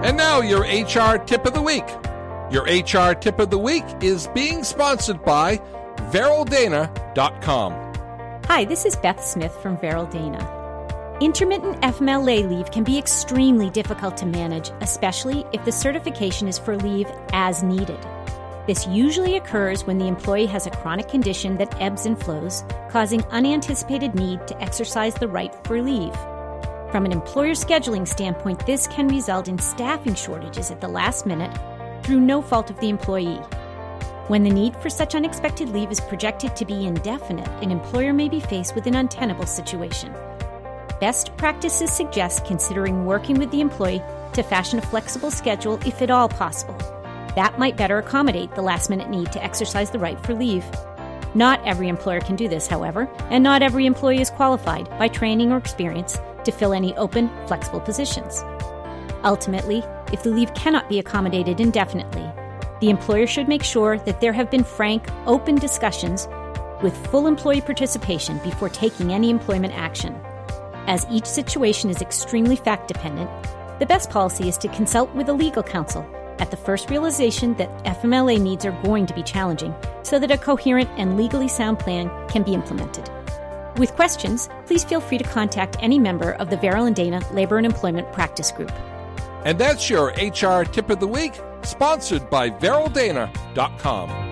And now your HR Tip of the Week. Your HR Tip of the Week is being sponsored by VerylDana.com. Hi, this is Beth Smith from VerylDana. Intermittent FMLA leave can be extremely difficult to manage, especially if the certification is for leave as needed. This usually occurs when the employee has a chronic condition that ebbs and flows, causing unanticipated need to exercise the right for leave. From an employer scheduling standpoint, this can result in staffing shortages at the last minute through no fault of the employee. When the need for such unexpected leave is projected to be indefinite, an employer may be faced with an untenable situation. Best practices suggest considering working with the employee to fashion a flexible schedule if at all possible. That might better accommodate the last-minute need to exercise the right for leave. Not every employer can do this, however, and not every employee is qualified by training or experience to fill any open, flexible positions. Ultimately, if the leave cannot be accommodated indefinitely, the employer should make sure that there have been frank, open discussions with full employee participation before taking any employment action. As each situation is extremely fact-dependent, the best policy is to consult with a legal counsel at the first realization that FMLA needs are going to be challenging so that a coherent and legally sound plan can be implemented. With questions, please feel free to contact any member of the VerylDana Labor and Employment Practice Group. And that's your HR Tip of the Week, sponsored by VerylDana.com.